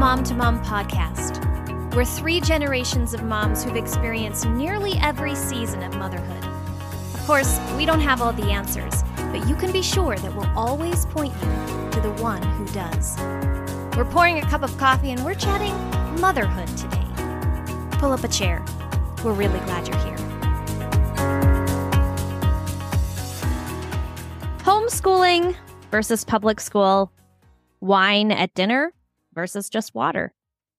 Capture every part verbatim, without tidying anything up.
Mom to Mom podcast. We're three generations of moms who've experienced nearly every season of motherhood. Of course, we don't have all the answers, but you can be sure that we'll always point you to the one who does. We're pouring a cup of coffee and we're chatting motherhood today. Pull up a chair. We're really glad you're here. Homeschooling versus public school. Wine at dinner versus just water.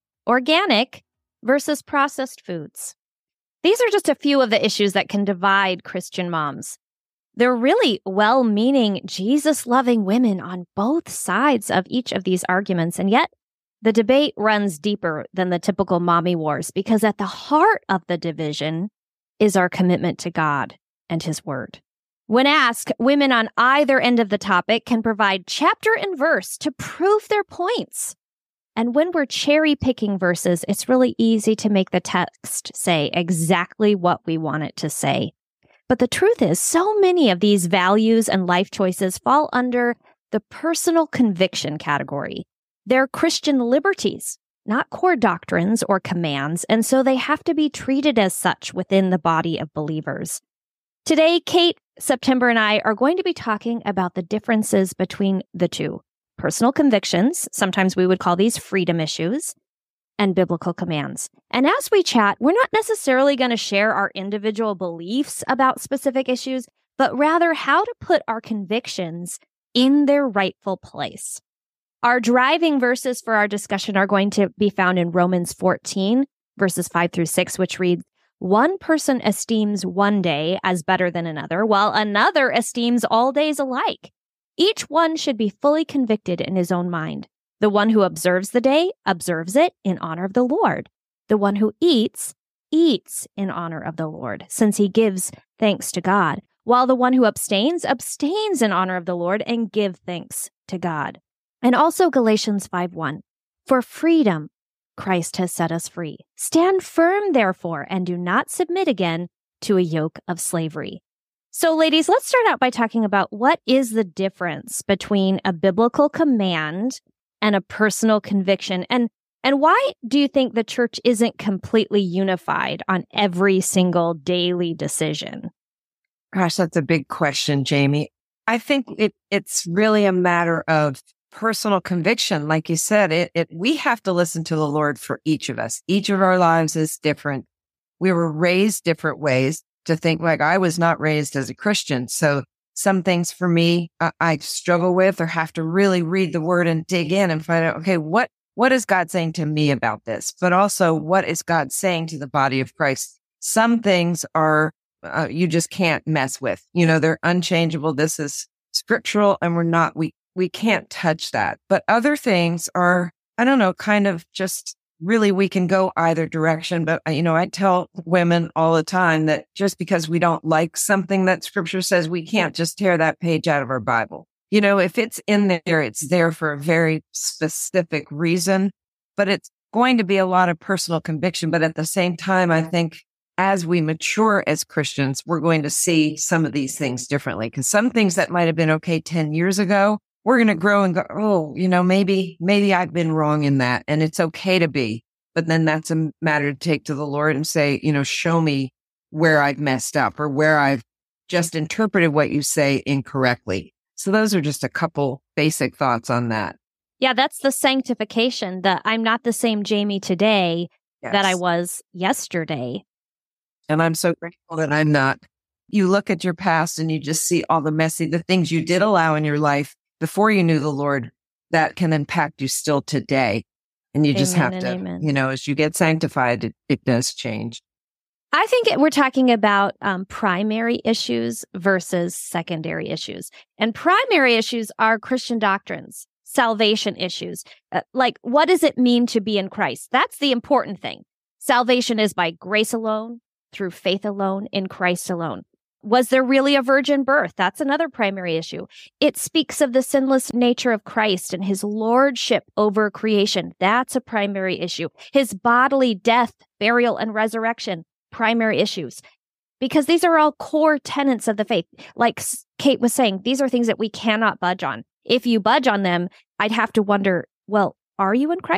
Organic versus processed foods. These are just a few of the issues that can divide Christian moms. They're really well-meaning, Jesus-loving women on both sides of each of these arguments, and yet the debate runs deeper than the typical mommy wars because at the heart of the division is our commitment to God and His Word. When asked, women on either end of the topic can provide chapter and verse to prove their points. And when we're cherry-picking verses, it's really easy to make the text say exactly what we want it to say. But the truth is, so many of these values and life choices fall under the personal conviction category. They're Christian liberties, not core doctrines or commands, and so they have to be treated as such within the body of believers. Today, Kate, September, and I are going to be talking about the differences between the two. Personal convictions, sometimes we would call these freedom issues, and biblical commands. And as we chat, we're not necessarily going to share our individual beliefs about specific issues, but rather how to put our convictions in their rightful place. Our driving verses for our discussion are going to be found in Romans fourteen, verses five through six, which reads, "One person esteems one day as better than another, while another esteems all days alike. Each one should be fully convicted in his own mind. The one who observes the day observes it in honor of the Lord. The one who eats, eats in honor of the Lord, since he gives thanks to God, while the one who abstains, abstains in honor of the Lord and give thanks to God." And also Galatians five one, "For freedom Christ has set us free. Stand firm, therefore, and do not submit again to a yoke of slavery." So, ladies, let's start out by talking about what is the difference between a biblical command and a personal conviction, and and why do you think the church isn't completely unified on every single daily decision? Gosh, that's a big question, Jamie. I think it it's really a matter of personal conviction. Like you said, it, it we have to listen to the Lord for each of us. Each of our lives is different. We were raised different ways. To think like I was not raised as a Christian. So some things for me, uh, I struggle with or have to really read the word and dig in and find out, okay, what, what is God saying to me about this? But also what is God saying to the body of Christ? Some things are, uh, you just can't mess with, you know, they're unchangeable. This is scriptural and we're not, we, we can't touch that. But other things are, I don't know, kind of just really, we can go either direction. But, you know, I tell women all the time that just because we don't like something that scripture says, we can't just tear that page out of our Bible. You know, if it's in there, it's there for a very specific reason, but it's going to be a lot of personal conviction. But at the same time, I think as we mature as Christians, we're going to see some of these things differently, because some things that might have been okay ten years ago, we're going to grow and go, oh, you know, maybe, maybe I've been wrong in that, and it's okay to be. But then that's a matter to take to the Lord and say, you know, show me where I've messed up or where I've just interpreted what you say incorrectly. So those are just a couple basic thoughts on that. Yeah, that's the sanctification, that I'm not the same Jamie today Yes. that I was yesterday. And I'm so grateful that I'm not. You look at your past and you just see all the messy, the things you did allow in your life before you knew the Lord, that can impact you still today. And you just Amen have to, amen. you know, as you get sanctified, it, it does change. I think it, we're talking about um, primary issues versus secondary issues. And primary issues are Christian doctrines, salvation issues. Uh, like, what does it mean to be in Christ? That's the important thing. Salvation is by grace alone, through faith alone, in Christ alone. Was there really a virgin birth? That's another primary issue. It speaks of the sinless nature of Christ and his lordship over creation. That's a primary issue. His bodily death, burial, and resurrection, primary issues. Because these are all core tenets of the faith. Like Kate was saying, these are things that we cannot budge on. If you budge on them, I'd have to wonder, well, are you in Christ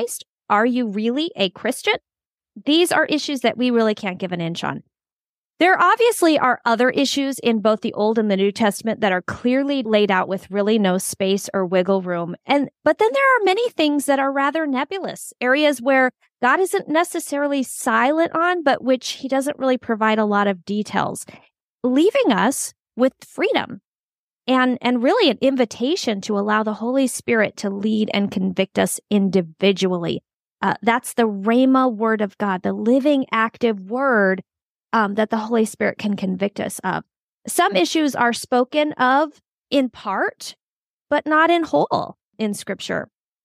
Are you really a Christian? These are issues that we really can't give an inch on. There obviously are other issues in both the Old and the New Testament that are clearly laid out with really no space or wiggle room. And but then there are many things that are rather nebulous, areas where God isn't necessarily silent on, but which he doesn't really provide a lot of details, leaving us with freedom and, and really an invitation to allow the Holy Spirit to lead and convict us individually. Uh, that's the Rhema word of God, the living, active word Um, that the Holy Spirit can convict us of. Some issues are spoken of in part, but not in whole in Scripture.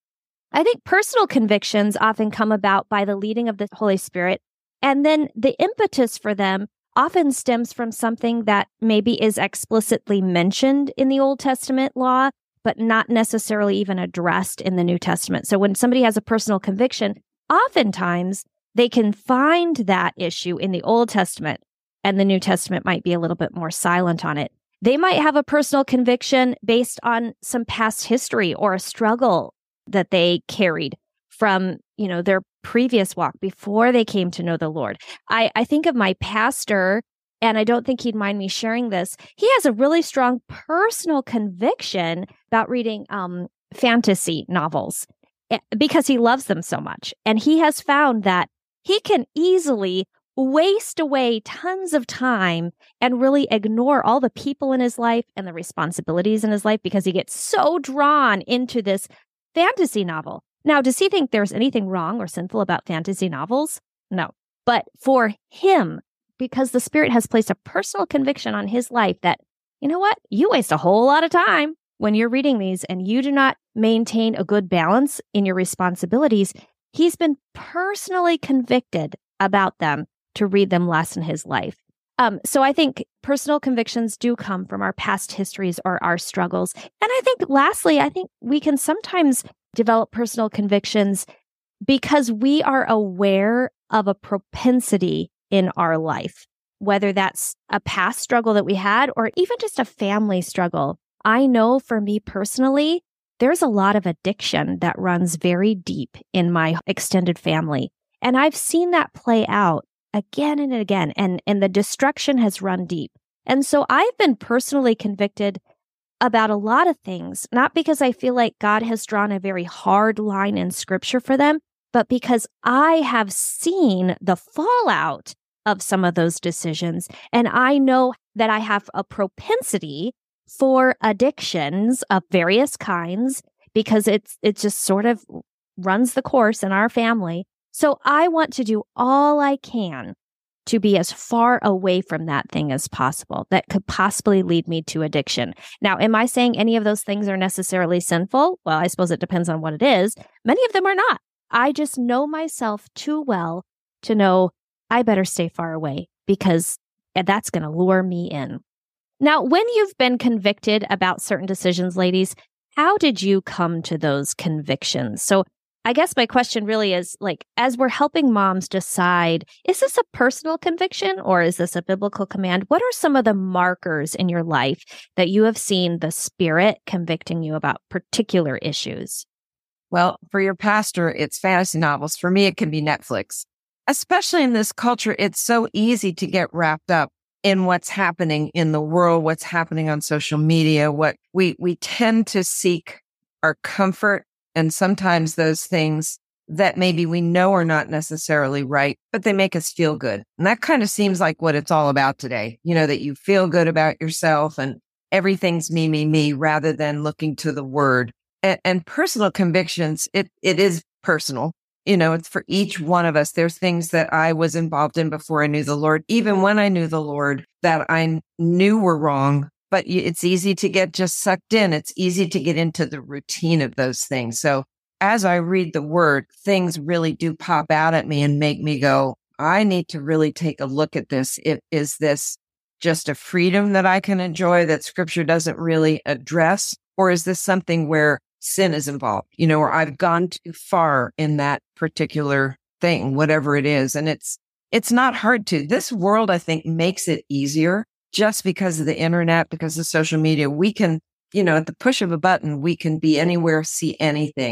I think personal convictions often come about by the leading of the Holy Spirit, and then the impetus for them often stems from something that maybe is explicitly mentioned in the Old Testament law, but not necessarily even addressed in the New Testament. So when somebody has a personal conviction, oftentimes they can find that issue in the Old Testament, and the New Testament might be a little bit more silent on it. They might have a personal conviction based on some past history or a struggle that they carried from, you know, their previous walk before they came to know the Lord. I, I think of my pastor, and I don't think he'd mind me sharing this. He has a really strong personal conviction about reading um, fantasy novels because he loves them so much. And he has found that he can easily waste away tons of time and really ignore all the people in his life and the responsibilities in his life because he gets so drawn into this fantasy novel. Now, does he think there's anything wrong or sinful about fantasy novels? No. But for him, because the Spirit has placed a personal conviction on his life that, you know what, you waste a whole lot of time when you're reading these and you do not maintain a good balance in your responsibilities, he's been personally convicted about them to read them less in his life. Um, so I think personal convictions do come from our past histories or our struggles. And I think lastly, I think we can sometimes develop personal convictions because we are aware of a propensity in our life, whether that's a past struggle that we had or even just a family struggle. I know for me personally, there's a lot of addiction that runs very deep in my extended family. And I've seen that play out again and again, and, and the destruction has run deep. And so I've been personally convicted about a lot of things, not because I feel like God has drawn a very hard line in Scripture for them, but because I have seen the fallout of some of those decisions. And I know that I have a propensity for addictions of various kinds because it's it just sort of runs the course in our family. So I want to do all I can to be as far away from that thing as possible that could possibly lead me to addiction. Now, am I saying any of those things are necessarily sinful? Well, I suppose it depends on what it is. Many of them are not. I just know myself too well to know I better stay far away because that's going to lure me in. Now, when you've been convicted about certain decisions, ladies, how did you come to those convictions? So I guess my question really is, like, as we're helping moms decide, is this a personal conviction or is this a biblical command? What are some of the markers in your life that you have seen the Spirit convicting you about particular issues? Well, for your pastor, it's fantasy novels. For me, it can be Netflix. Especially in this culture, it's so easy to get wrapped up in what's happening in the world, what's happening on social media. What we we tend to seek our comfort, and sometimes those things that maybe we know are not necessarily right, but they make us feel good. And that kind of seems like what it's all about today. You know, that you feel good about yourself and everything's me, me, me, rather than looking to the Word. And, and personal convictions, it it is personal. You know, it's for each one of us. There's things that I was involved in before I knew the Lord, even when I knew the Lord, that I knew were wrong. But it's easy to get just sucked in. It's easy to get into the routine of those things. So as I read the Word, things really do pop out at me and make me go, I need to really take a look at this. It, is this just a freedom that I can enjoy that Scripture doesn't really address? Or is this something where sin is involved, you know, or I've gone too far in that particular thing, whatever it is. And it's, it's not hard to. This world, I think, makes it easier just because of the internet, because of social media. We can, you know, at the push of a button, we can be anywhere, see anything.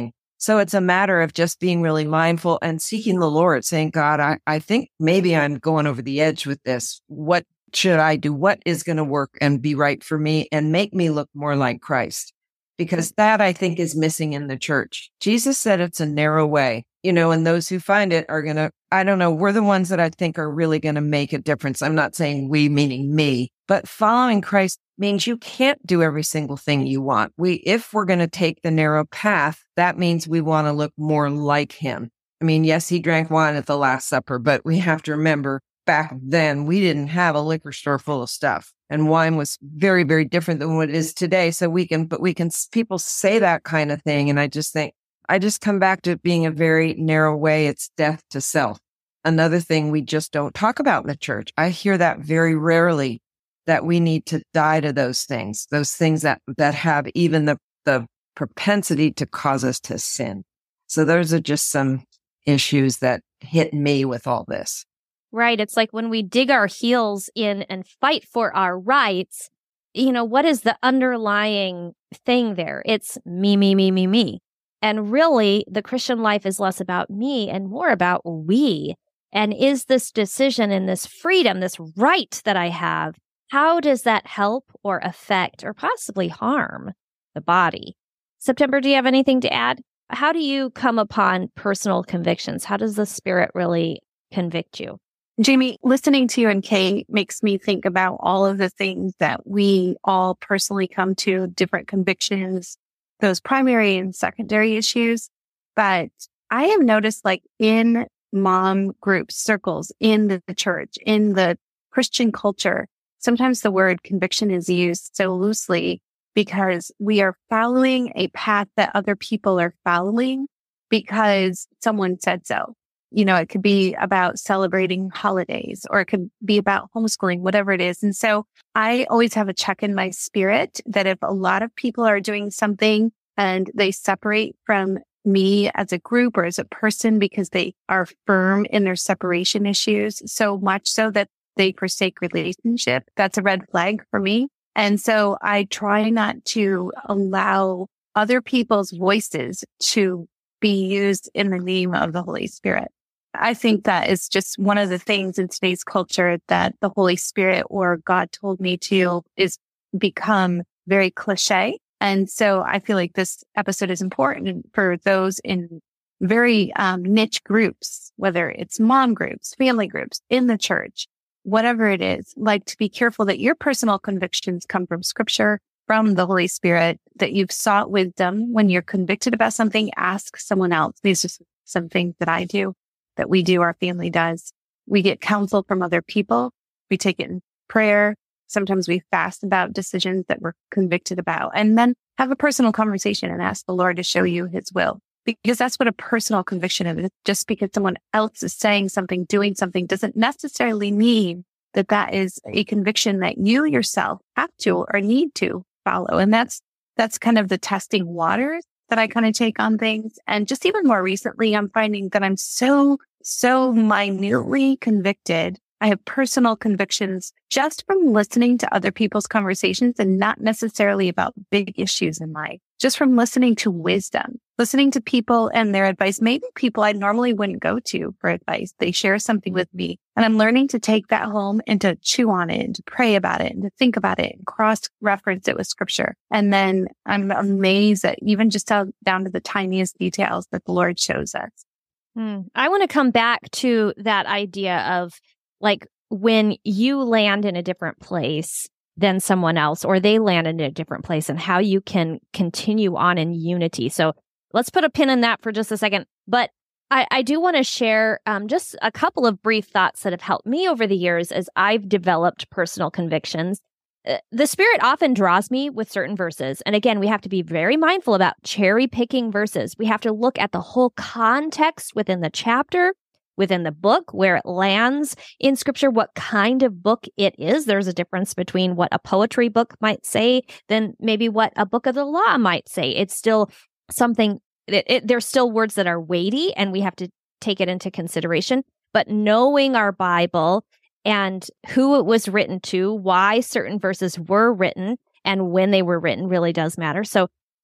So it's a matter of just being really mindful and seeking the Lord, saying, God, I, I think maybe I'm going over the edge with this. What should I do? What is going to work and be right for me and make me look more like Christ? Because that, I think, is missing in the church. Jesus said it's a narrow way, you know, and those who find it are going to, I don't know, we're the ones that I think are really going to make a difference. I'm not saying we, meaning me, but following Christ means you can't do every single thing you want. We, if we're going to take the narrow path, that means we want to look more like him. I mean, yes, he drank wine at the Last Supper, but we have to remember back then we didn't have a liquor store full of stuff. And wine was very, very different than what it is today. So we can, but we can, people say that kind of thing. And I just think, I just come back to it being a very narrow way. It's death to self. Another thing we just don't talk about in the church. I hear that very rarely, that we need to die to those things, those things that, that have even the, the propensity to cause us to sin. So those are just some issues that hit me with all this. Right. It's like when we dig our heels in and fight for our rights, you know, what is the underlying thing there? It's me, me, me, me, me. And really, the Christian life is less about me and more about we. And is this decision and this freedom, this right that I have, how does that help or affect or possibly harm the body? September, do you have anything to add? How do you come upon personal convictions? How does the Spirit really convict you? Jamie, listening to you and Kay makes me think about all of the things that we all personally come to, different convictions, those primary and secondary issues. But I have noticed, like in mom groups, circles, in the church, in the Christian culture, sometimes the word conviction is used so loosely because we are following a path that other people are following because someone said so. You know, it could be about celebrating holidays, or it could be about homeschooling, whatever it is. And so I always have a check in my spirit that if a lot of people are doing something and they separate from me as a group or as a person because they are firm in their separation issues, so much so that they forsake relationship, that's a red flag for me. And so I try not to allow other people's voices to be used in the name of the Holy Spirit. I think that is just one of the things in today's culture that the Holy Spirit or God told me to is become very cliche. And so I feel like this episode is important for those in very um, niche groups, whether it's mom groups, family groups, in the church, whatever it is, like to be careful that your personal convictions come from Scripture, from the Holy Spirit, that you've sought wisdom. When you're convicted about something, ask someone else. These are some things that I do, that we do, our family does. We get counsel from other people. We take it in prayer. Sometimes we fast about decisions that we're convicted about, and then have a personal conversation and ask the Lord to show you his will. Because that's what a personal conviction is. Just because someone else is saying something, doing something, doesn't necessarily mean that that is a conviction that you yourself have to or need to follow. And that's, that's kind of the testing waters that I kind of take on things. And just even more recently, I'm finding that I'm so, so minutely convicted. I have personal convictions just from listening to other people's conversations, and not necessarily about big issues in life, just from listening to wisdom, listening to people and their advice, maybe people I normally wouldn't go to for advice. They share something with me, and I'm learning to take that home and to chew on it and to pray about it and to think about it and cross-reference it with Scripture. And then I'm amazed at even just how down to the tiniest details that the Lord shows us. Hmm. I want to come back to that idea of, like, when you land in a different place than someone else, or they land in a different place, and how you can continue on in unity. So let's put a pin in that for just a second. But I, I do want to share um, just a couple of brief thoughts that have helped me over the years as I've developed personal convictions. Uh, the Spirit often draws me with certain verses. And again, we have to be very mindful about cherry picking verses. We have to look at the whole context within the chapter, within the book, where it lands in Scripture, what kind of book it is. There's a difference between what a poetry book might say than maybe what a book of the law might say. It's still something, it, it, there's still words that are weighty, and we have to take it into consideration. But knowing our Bible and who it was written to, why certain verses were written, and when they were written really does matter. So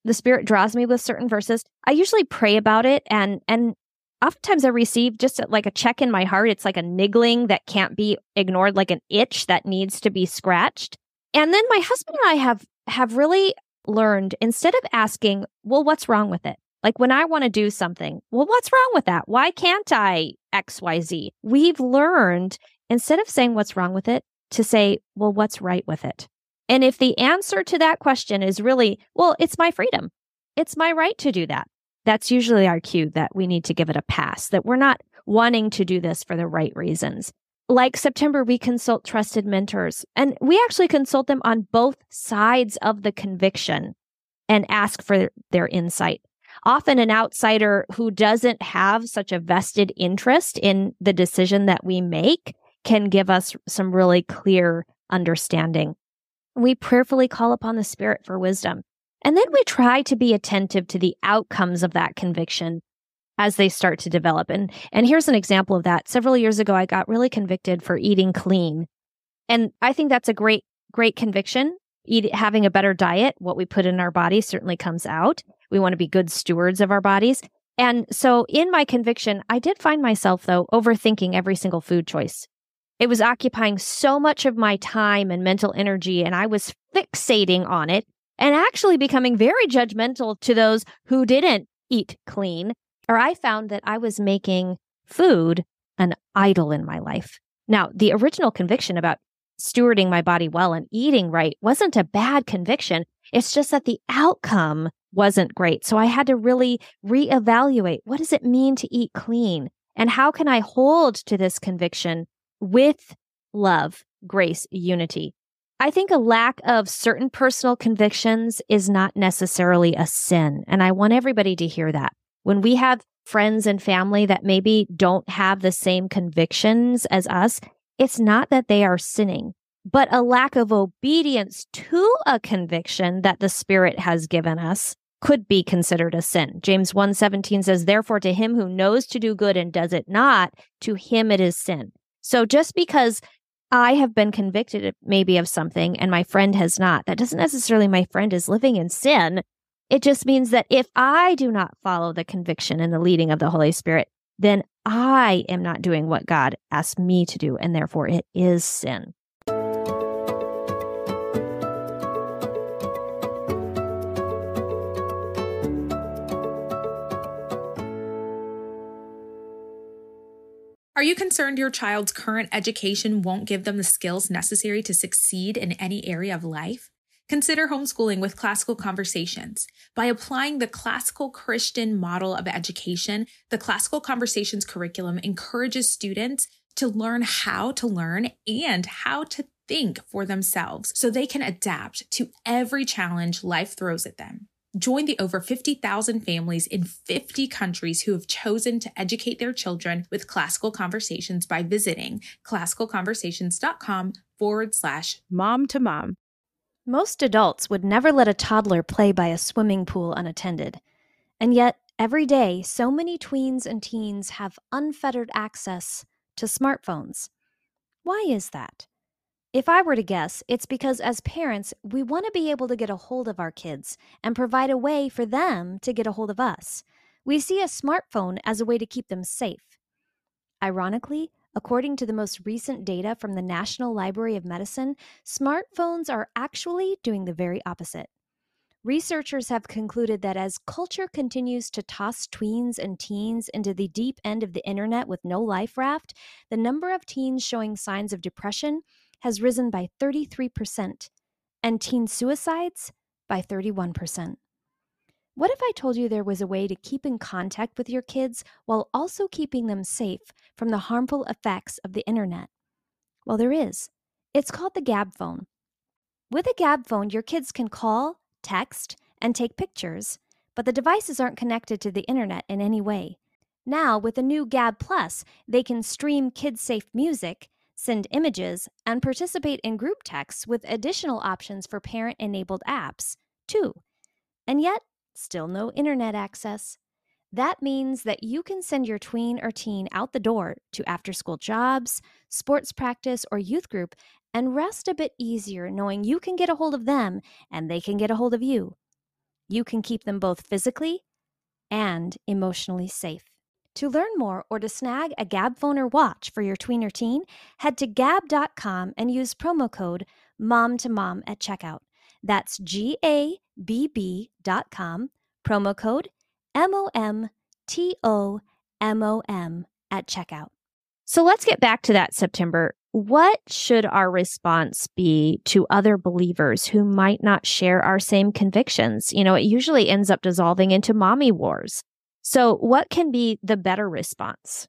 the Spirit draws me with certain verses, I usually pray about it, and and oftentimes I receive just like a check in my heart. It's like a niggling that can't be ignored, like an itch that needs to be scratched. And then my husband and I have have really learned, instead of asking, well, what's wrong with it? Like when I want to do something, well, what's wrong with that? Why can't I X Y Z? We've learned, instead of saying what's wrong with it, to say, well, what's right with it? And if the answer to that question is really, well, it's my freedom, it's my right to do that, that's usually our cue that we need to give it a pass, that we're not wanting to do this for the right reasons. Like September, we consult trusted mentors, and we actually consult them on both sides of the conviction and ask for their insight. Often an outsider who doesn't have such a vested interest in the decision that we make can give us some really clear understanding. We prayerfully call upon the Spirit for wisdom. And then we try to be attentive to the outcomes of that conviction as they start to develop. And, and here's an example of that. Several years ago, I got really convicted for eating clean. And I think that's a great, great conviction. Eat, having a better diet, what we put in our body certainly comes out. We want to be good stewards of our bodies. And so in my conviction, I did find myself, though, overthinking every single food choice. It was occupying so much of my time and mental energy, and I was fixating on it and actually becoming very judgmental to those who didn't eat clean. Or I found that I was making food an idol in my life. Now, the original conviction about stewarding my body well and eating right wasn't a bad conviction. It's just that the outcome wasn't great. So I had to really reevaluate, what does it mean to eat clean? And how can I hold to this conviction with love, grace, unity? I think a lack of certain personal convictions is not necessarily a sin. And I want everybody to hear that. When we have friends and family that maybe don't have the same convictions as us, it's not that they are sinning, but a lack of obedience to a conviction that the Spirit has given us could be considered a sin. James one seventeen says, therefore, to him who knows to do good and does it not, to him it is sin. So just because I have been convicted maybe of something and my friend has not, that doesn't necessarily mean my friend is living in sin. It just means that if I do not follow the conviction and the leading of the Holy Spirit, then I am not doing what God asked me to do, and therefore it is sin. Are you concerned your child's current education won't give them the skills necessary to succeed in any area of life? Consider homeschooling with Classical Conversations. By applying the classical Christian model of education, the Classical Conversations curriculum encourages students to learn how to learn and how to think for themselves so they can adapt to every challenge life throws at them. Join the over fifty thousand families in fifty countries who have chosen to educate their children with Classical Conversations by visiting classicalconversations.com forward slash mom to mom. Most adults would never let a toddler play by a swimming pool unattended. And yet, every day, so many tweens and teens have unfettered access to smartphones. Why is that? If I were to guess, it's because as parents, we want to be able to get a hold of our kids and provide a way for them to get a hold of us. We see a smartphone as a way to keep them safe. Ironically, according to the most recent data from the National Library of Medicine, smartphones are actually doing the very opposite. Researchers have concluded that as culture continues to toss tweens and teens into the deep end of the internet with no life raft, the number of teens showing signs of depression has risen by thirty-three percent, and teen suicides by thirty-one percent. What if I told you there was a way to keep in contact with your kids while also keeping them safe from the harmful effects of the internet? Well, there is. It's called the Gabb phone. With a Gabb phone, your kids can call, text, and take pictures, but the devices aren't connected to the internet in any way. Now, with the new Gabb Plus, they can stream kid-safe music, send images, and participate in group texts with additional options for parent-enabled apps, too. And yet, still no internet access. That means that you can send your tween or teen out the door to after-school jobs, sports practice, or youth group and rest a bit easier knowing you can get a hold of them and they can get a hold of you. you can keep them both physically and emotionally safe. To learn more or to snag a Gab phone or watch for your tween or teen, head to gab dot com and use promo code mom to mom at checkout. That's G A B B dot com, promo code M O M T O M O M at checkout. So let's get back to that, September. What should our response be to other believers who might not share our same convictions? You know, it usually ends up dissolving into mommy wars. So what can be the better response?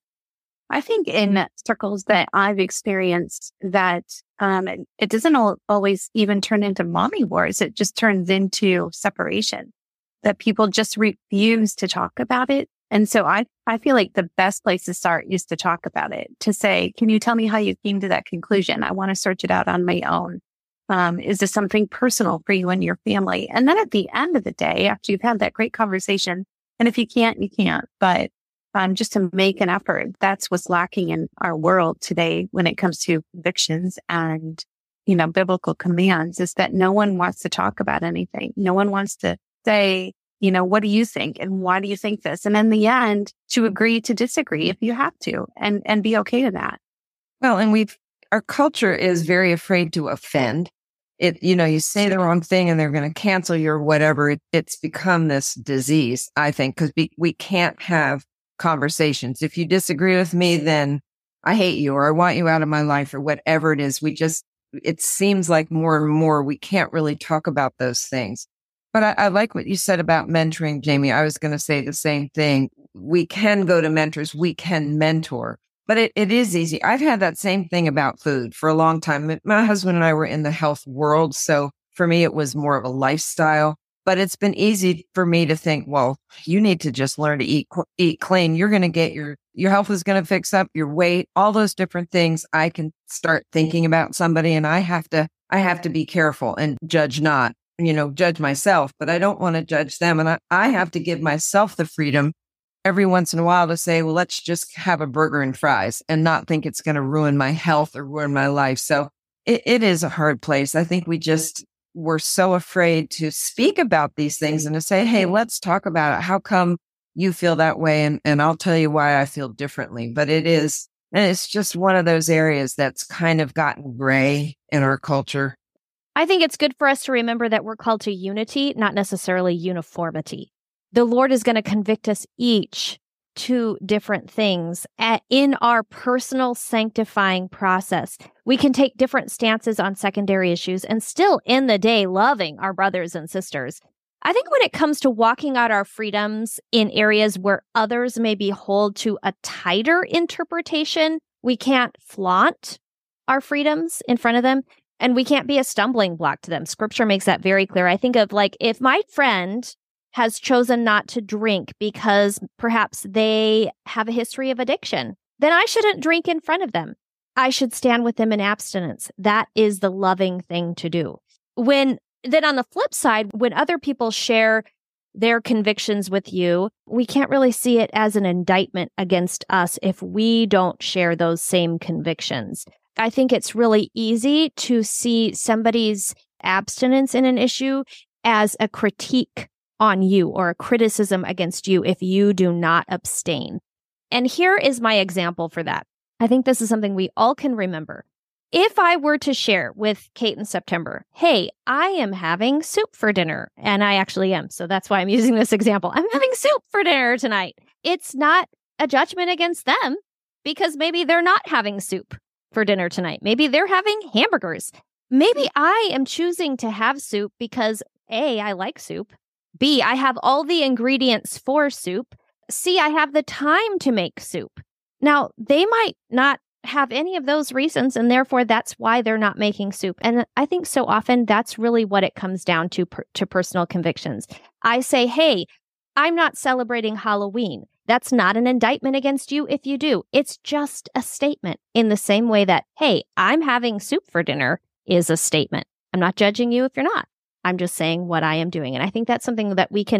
I think in circles that I've experienced that um, it, it doesn't al- always even turn into mommy wars. It just turns into separation, that people just refuse to talk about it. And so I, I feel like the best place to start is to talk about it, to say, can you tell me how you came to that conclusion? I want to search it out on my own. Um, is this something personal for you and your family? And then at the end of the day, after you've had that great conversation, and if you can't, you can't, but um, just to make an effort, that's what's lacking in our world today when it comes to convictions and, you know, biblical commands, is that no one wants to talk about anything. No one wants to say, you know, what do you think? And why do you think this? And in the end, to agree to disagree if you have to, and, and be okay with that. Well, and we've, our culture is very afraid to offend. It, you know, you say the wrong thing and they're going to cancel you or whatever. It, it's become this disease, I think, because we, we can't have conversations. If you disagree with me, then I hate you or I want you out of my life or whatever it is. We just, it seems like more and more we can't really talk about those things. But I, I like what you said about mentoring, Jamie. I was going to say the same thing. We can go to mentors. We can mentor, but it, it is easy. I've had that same thing about food for a long time. My husband and I were in the health world. So for me, it was more of a lifestyle, but it's been easy for me to think, well, you need to just learn to eat, eat clean. You're going to get your, your health is going to fix up your weight, all those different things. I can start thinking about somebody and I have to, I have to be careful and judge not. you know, judge myself, but I don't want to judge them. And I, I have to give myself the freedom every once in a while to say, well, let's just have a burger and fries and not think it's going to ruin my health or ruin my life. So it, it is a hard place. I think we just were so afraid to speak about these things and to say, hey, let's talk about it. How come you feel that way? And, and I'll tell you why I feel differently. But it is, and it's just one of those areas that's kind of gotten gray in our culture. I think it's good for us to remember that we're called to unity, not necessarily uniformity. The Lord is going to convict us each to different things at, in our personal sanctifying process. We can take different stances on secondary issues and still in the day loving our brothers and sisters. I think when it comes to walking out our freedoms in areas where others maybe hold to a tighter interpretation, we can't flaunt our freedoms in front of them. And we can't be a stumbling block to them. Scripture makes that very clear. I think of like, if my friend has chosen not to drink because perhaps they have a history of addiction, then I shouldn't drink in front of them. I should stand with them in abstinence. That is the loving thing to do. When then on the flip side, when other people share their convictions with you, we can't really see it as an indictment against us if we don't share those same convictions. I think it's really easy to see somebody's abstinence in an issue as a critique on you or a criticism against you if you do not abstain. And here is my example for that. I think this is something we all can remember. If I were to share with Kate in September, hey, I am having soup for dinner, and I actually am, so that's why I'm using this example. I'm having soup for dinner tonight. It's not a judgment against them because maybe they're not having soup for dinner tonight. Maybe they're having hamburgers. Maybe I am choosing to have soup because A, I like soup. B, I have all the ingredients for soup. C, I have the time to make soup. Now, they might not have any of those reasons, and therefore that's why they're not making soup. And I think so often that's really what it comes down to, per, to personal convictions. I say, hey, I'm not celebrating Halloween. That's not an indictment against you if you do. It's just a statement in the same way that, hey, I'm having soup for dinner is a statement. I'm not judging you if you're not. I'm just saying what I am doing. And I think that's something that we can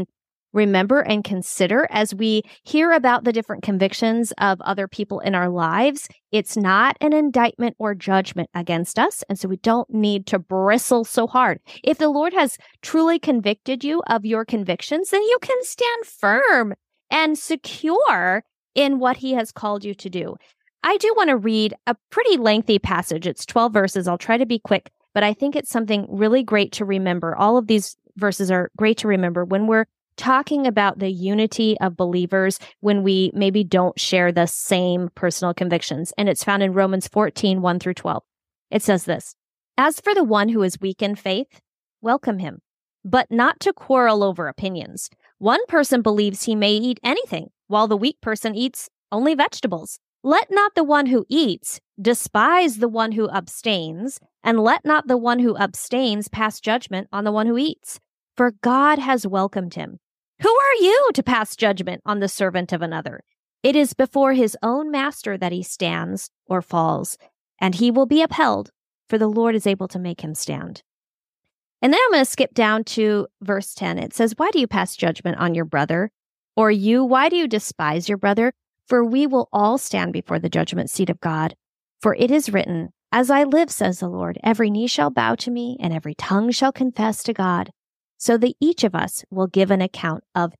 remember and consider as we hear about the different convictions of other people in our lives. It's not an indictment or judgment against us. And so we don't need to bristle so hard. If the Lord has truly convicted you of your convictions, then you can stand firm and secure in what he has called you to do. I do want to read a pretty lengthy passage. It's twelve verses. I'll try to be quick, but I think it's something really great to remember. All of these verses are great to remember when we're talking about the unity of believers when we maybe don't share the same personal convictions. And it's found in Romans fourteen, one through twelve. It says this, "As for the one who is weak in faith, welcome him, but not to quarrel over opinions. One person believes he may eat anything, while the weak person eats only vegetables. Let not the one who eats despise the one who abstains, and let not the one who abstains pass judgment on the one who eats, for God has welcomed him. Who are you to pass judgment on the servant of another? It is before his own master that he stands or falls, and he will be upheld, for the Lord is able to make him stand." And then I'm going to skip down to verse ten. It says, "Why do you pass judgment on your brother? Or you, why do you despise your brother? For we will all stand before the judgment seat of God. For it is written, 'As I live, says the Lord, every knee shall bow to me, and every tongue shall confess to God.' So that each of us will give an account of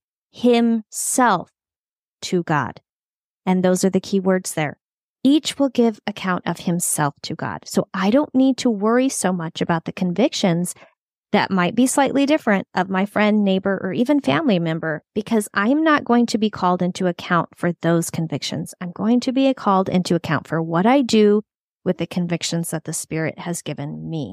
himself to God." And those are the key words there. Each will give account of himself to God. So I don't need to worry so much about the convictions that might be slightly different of my friend, neighbor, or even family member, because I'm not going to be called into account for those convictions. I'm going to be called into account for what I do with the convictions that the Spirit has given me.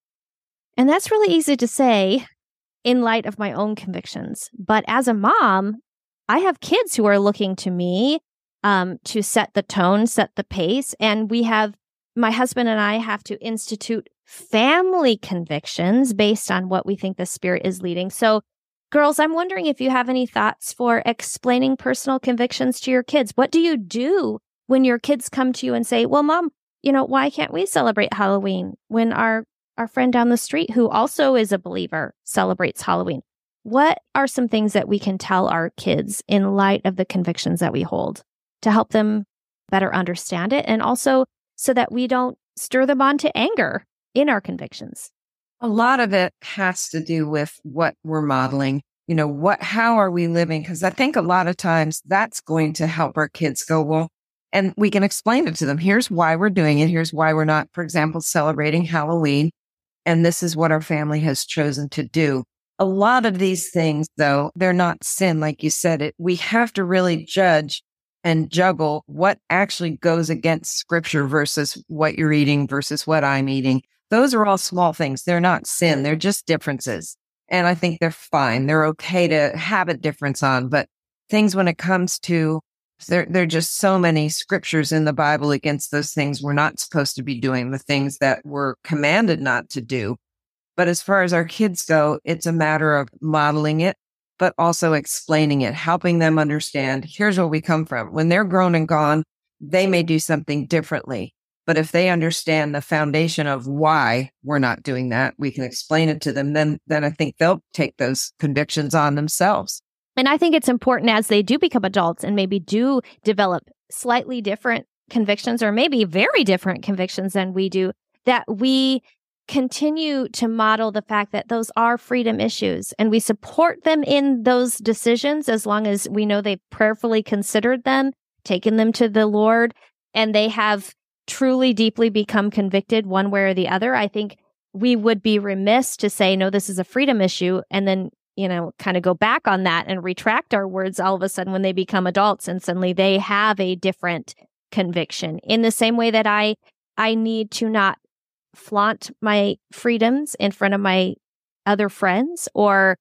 And that's really easy to say in light of my own convictions. But as a mom, I have kids who are looking to me um, to set the tone, set the pace. And we have, my husband and I have to institute family convictions based on what we think the Spirit is leading. So, girls, I'm wondering if you have any thoughts for explaining personal convictions to your kids. What do you do when your kids come to you and say, "Well, Mom, you know, why can't we celebrate Halloween when our Our friend down the street, who also is a believer, celebrates Halloween"? What are some things that we can tell our kids in light of the convictions that we hold to help them better understand it, and also so that we don't stir them on to anger in our convictions? A lot of it has to do with what we're modeling. You know, what, how are we living? Because I think a lot of times that's going to help our kids go, well, and we can explain it to them. Here's why we're doing it. Here's why we're not, for example, celebrating Halloween. And this is what our family has chosen to do. A lot of these things, though, they're not sin, like you said. It we have to really judge and juggle what actually goes against Scripture versus what you're eating versus what I'm eating. Those are all small things. They're not sin. They're just differences. And I think they're fine. They're okay to have a difference on. But things when it comes to, there, there are just so many scriptures in the Bible against those things we're not supposed to be doing, the things that we're commanded not to do. But as far as our kids go, it's a matter of modeling it, but also explaining it, helping them understand, here's where we come from. When they're grown and gone, they may do something differently. But if they understand the foundation of why we're not doing that, we can explain it to them, then, then I think they'll take those convictions on themselves. And I think it's important as they do become adults and maybe do develop slightly different convictions, or maybe very different convictions than we do, that we continue to model the fact that those are freedom issues, and we support them in those decisions as long as we know they've prayerfully considered them, taken them to the Lord, and they have truly deeply become convicted one way or the other. I think we would be remiss to say, no, this is a freedom issue, and then, you know, kind of go back on that and retract our words all of a sudden when they become adults and suddenly they have a different conviction. In the same way that I, I need to not flaunt my freedoms in front of my other friends, or,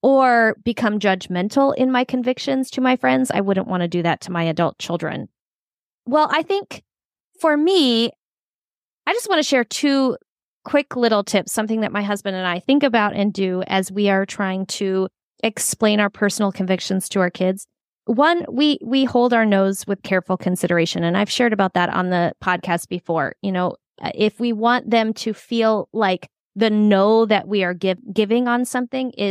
or become judgmental in my convictions to my friends. I wouldn't want to do that to my adult children. Well, I think for me, I just want to share two quick little tips, something that my husband and I think about and do as we are trying to explain our personal convictions to our kids. One, we we hold our nose with careful consideration, and I've shared about that on the podcast before. You know, if we want them to feel like the no that we are give, giving on something is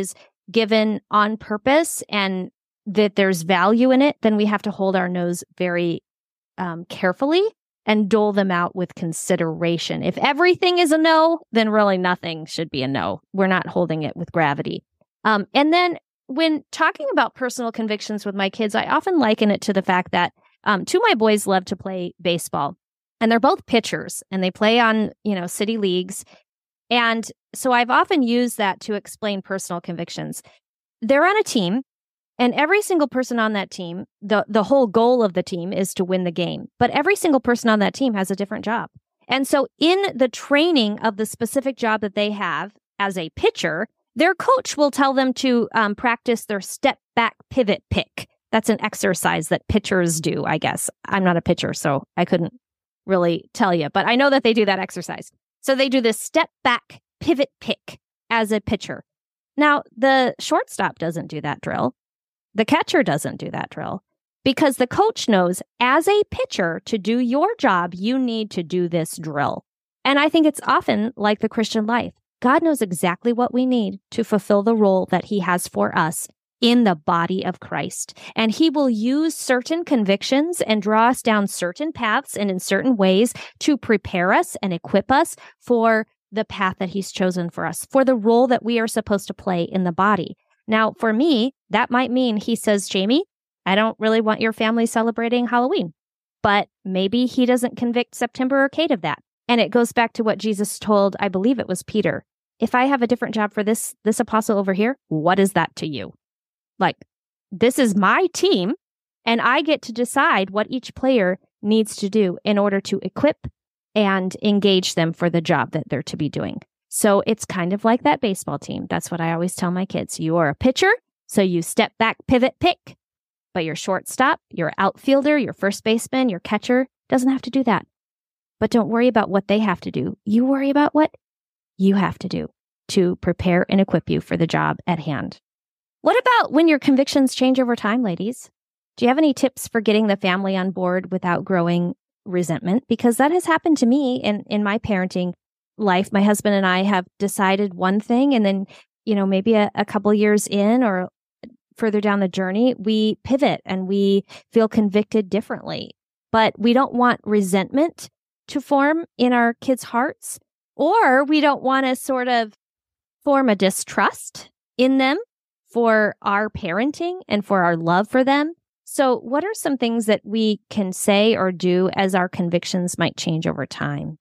given on purpose and that there's value in it, then we have to hold our nose very um, carefully and dole them out with consideration. If everything is a no, then really nothing should be a no. We're not holding it with gravity. Um, and then when talking about personal convictions with my kids, I often liken it to the fact that um, two of my boys love to play baseball, and they're both pitchers, and they play on, you know, city leagues. And so I've often used that to explain personal convictions. They're on a team, and every single person on that team, the, the whole goal of the team is to win the game. But every single person on that team has a different job. And so in the training of the specific job that they have as a pitcher, their coach will tell them to um, practice their step back pivot pick. That's an exercise that pitchers do, I guess. I'm not a pitcher, so I couldn't really tell you, but I know that they do that exercise. So they do this step back pivot pick as a pitcher. Now, the shortstop doesn't do that drill. The catcher doesn't do that drill because the coach knows as a pitcher to do your job, you need to do this drill. And I think it's often like the Christian life. God knows exactly what we need to fulfill the role that he has for us in the body of Christ. And he will use certain convictions and draw us down certain paths and in certain ways to prepare us and equip us for the path that he's chosen for us, for the role that we are supposed to play in the body. Now, for me, that might mean he says, Jamie, I don't really want your family celebrating Halloween, but maybe he doesn't convict September or Kate of that. And it goes back to what Jesus told, I believe it was Peter. If I have a different job for this, this apostle over here, what is that to you? Like, this is my team, and I get to decide what each player needs to do in order to equip and engage them for the job that they're to be doing. So it's kind of like that baseball team. That's what I always tell my kids. You are a pitcher, so you step back, pivot, pick. But your shortstop, your outfielder, your first baseman, your catcher doesn't have to do that. But don't worry about what they have to do. You worry about what you have to do to prepare and equip you for the job at hand. What about when your convictions change over time, ladies? Do you have any tips for getting the family on board without growing resentment? Because that has happened to me in, in my parenting life. My husband and I have decided one thing, and then, you know, maybe a, a couple years in or further down the journey, we pivot and we feel convicted differently. But we don't want resentment to form in our kids' hearts, or we don't want to sort of form a distrust in them for our parenting and for our love for them. So what are some things that we can say or do as our convictions might change over time?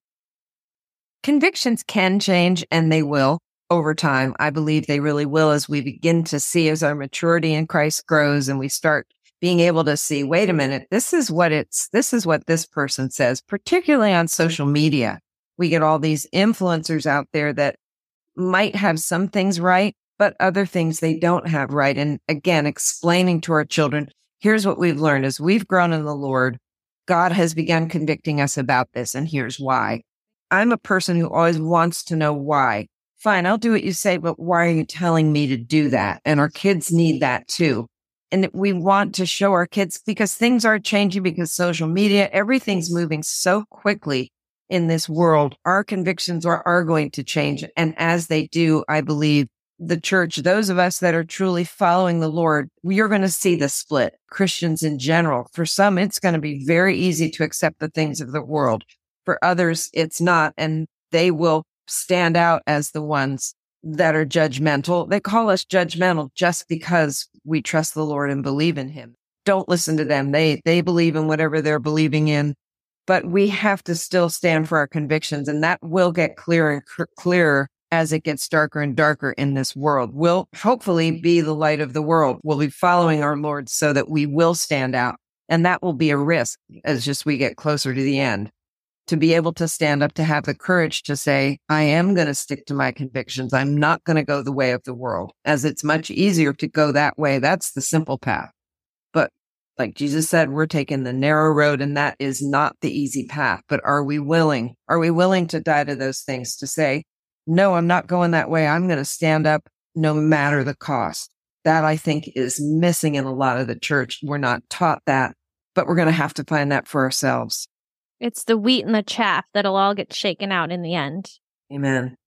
Convictions can change, and they will over time. I believe they really will as we begin to see, as our maturity in Christ grows and we start being able to see, wait a minute, this is what it's, this is what this person says, particularly on social media. We get all these influencers out there that might have some things right, but other things they don't have right. And again, explaining to our children, here's what we've learned as we've grown in the Lord. God has begun convicting us about this, and here's why. I'm a person who always wants to know why. Fine, I'll do what you say, but why are you telling me to do that? And our kids need that too. And we want to show our kids, because things are changing, because social media, everything's moving so quickly in this world. Our convictions are, are going to change. And as they do, I believe the church, those of us that are truly following the Lord, we are going to see the split. Christians in general, for some, it's going to be very easy to accept the things of the world. For others, it's not. And they will stand out as the ones that are judgmental. They call us judgmental just because we trust the Lord and believe in him. Don't listen to them. They, they believe in whatever they're believing in, but we have to still stand for our convictions. And that will get clearer and cl- clearer as it gets darker and darker in this world. We'll hopefully be the light of the world. We'll be following our Lord so that we will stand out. And that will be a risk as just we get closer to the end. To be able to stand up, to have the courage to say, I am going to stick to my convictions. I'm not going to go the way of the world, as it's much easier to go that way. That's the simple path. But like Jesus said, we're taking the narrow road, and that is not the easy path. But are we willing? Are we willing to die to those things, to say, no, I'm not going that way. I'm going to stand up no matter the cost. That, I think, is missing in a lot of the church. We're not taught that, but we're going to have to find that for ourselves. It's the wheat and the chaff that'll all get shaken out in the end. Amen.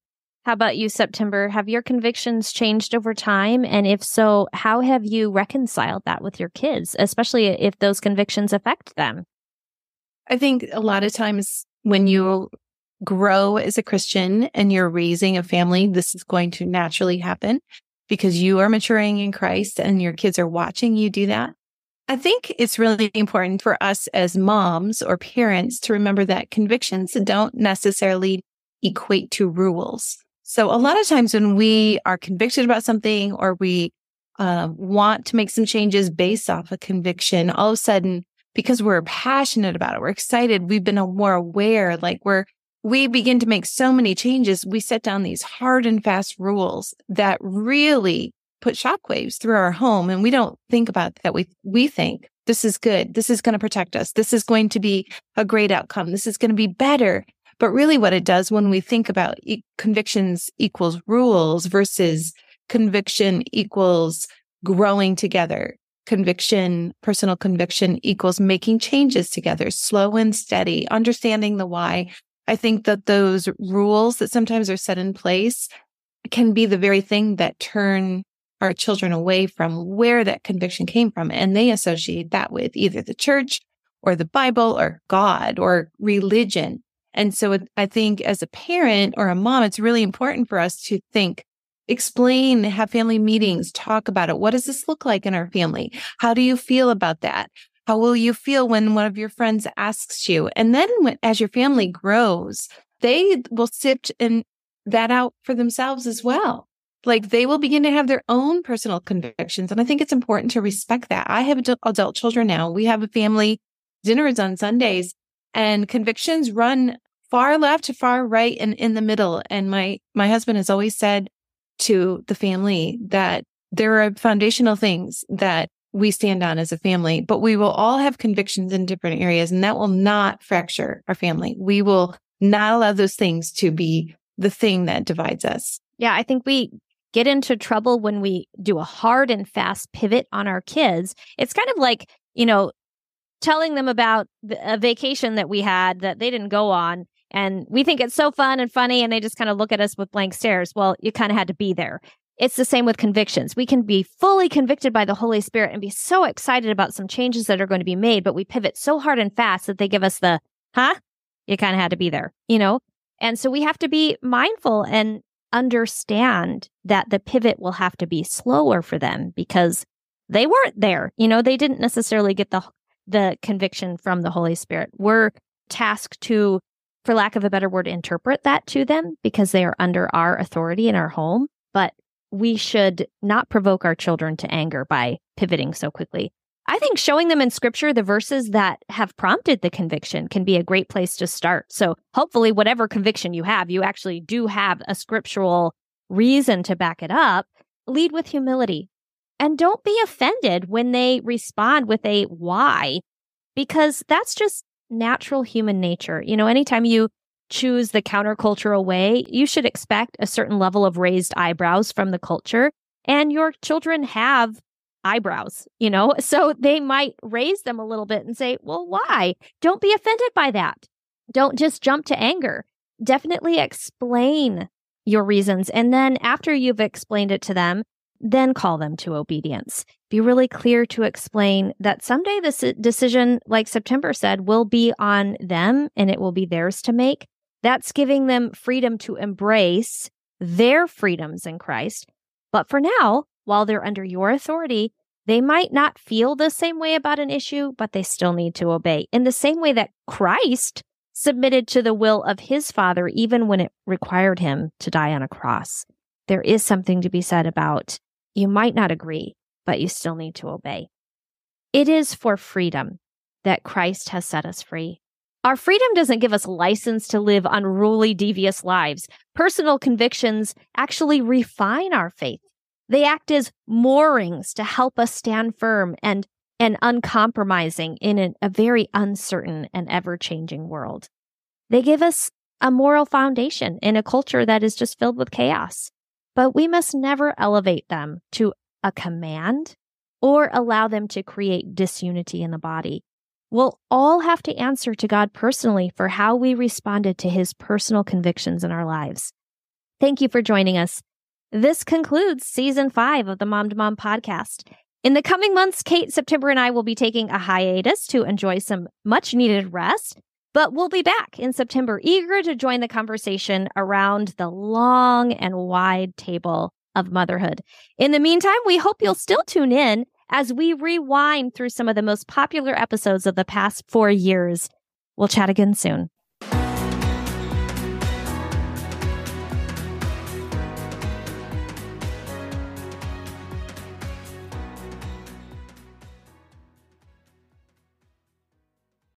How about you, September? Have your convictions changed over time? And if so, how have you reconciled that with your kids, especially if those convictions affect them? I think a lot of times when you grow as a Christian and you're raising a family, this is going to naturally happen because you are maturing in Christ and your kids are watching you do that. I think it's really important for us as moms or parents to remember that convictions don't necessarily equate to rules. So a lot of times when we are convicted about something or we uh, want to make some changes based off a conviction, all of a sudden, because we're passionate about it, we're excited, we've been more aware, like we're, we begin to make so many changes. We set down these hard and fast rules that really put shockwaves through our home. And we don't think about that. We, we think this is good. This is going to protect us. This is going to be a great outcome. This is going to be better. But really what it does when we think about e- convictions equals rules versus conviction equals growing together. Conviction, personal conviction equals making changes together, slow and steady, understanding the why. I think that those rules that sometimes are set in place can be the very thing that turn our children away from where that conviction came from. And they associate that with either the church or the Bible or God or religion. And so I think as a parent or a mom, it's really important for us to think, explain, have family meetings, talk about it. What does this look like in our family? How do you feel about that? How will you feel when one of your friends asks you? And then when, as your family grows, they will sift in that out for themselves as well. Like they will begin to have their own personal convictions. And I think it's important to respect that. I have adult children now. We have a family dinners on Sundays and convictions run far left to far right and in the middle. And my, my husband has always said to the family that there are foundational things that we stand on as a family, but we will all have convictions in different areas, and that will not fracture our family. We will not allow those things to be the thing that divides us. Yeah, I think we get into trouble when we do a hard and fast pivot on our kids. It's kind of like, you know, telling them about a vacation that we had that they didn't go on. And we think it's so fun and funny, and they just kind of look at us with blank stares. Well, you kind of had to be there. It's the same with convictions. We can be fully convicted by the Holy Spirit and be so excited about some changes that are going to be made, but we pivot so hard and fast that they give us the, huh? You kind of had to be there, you know? And so we have to be mindful and understand that the pivot will have to be slower for them because they weren't there. You know, they didn't necessarily get the the conviction from the Holy Spirit. We're tasked to, for lack of a better word, interpret that to them because they are under our authority in our home. But we should not provoke our children to anger by pivoting so quickly. I think showing them in Scripture the verses that have prompted the conviction can be a great place to start. So hopefully whatever conviction you have, you actually do have a scriptural reason to back it up. Lead with humility. And don't be offended when they respond with a why, because that's just natural human nature. You know, anytime you choose the countercultural way, you should expect a certain level of raised eyebrows from the culture. And your children have eyebrows, you know, so they might raise them a little bit and say, well, why? Don't be offended by that. Don't just jump to anger. Definitely explain your reasons. And then after you've explained it to them, then call them to obedience. Be really clear to explain that someday this decision, like September said, will be on them and it will be theirs to make. That's giving them freedom to embrace their freedoms in Christ. But for now, while they're under your authority, they might not feel the same way about an issue, but they still need to obey. In the same way that Christ submitted to the will of his Father, even when it required him to die on a cross. There is something to be said about you might not agree, but you still need to obey. It is for freedom that Christ has set us free. Our freedom doesn't give us license to live unruly, devious lives. Personal convictions actually refine our faith. They act as moorings to help us stand firm and, and uncompromising in a, a very uncertain and ever-changing world. They give us a moral foundation in a culture that is just filled with chaos. But we must never elevate them to a command or allow them to create disunity in the body. We'll all have to answer to God personally for how we responded to his personal convictions in our lives. Thank you for joining us. This concludes season five of the Mom to Mom podcast. In the coming months, Kate, September, and I will be taking a hiatus to enjoy some much needed rest, but we'll be back in September, eager to join the conversation around the long and wide table of motherhood. In the meantime, we hope you'll still tune in as we rewind through some of the most popular episodes of the past four years. We'll chat again soon.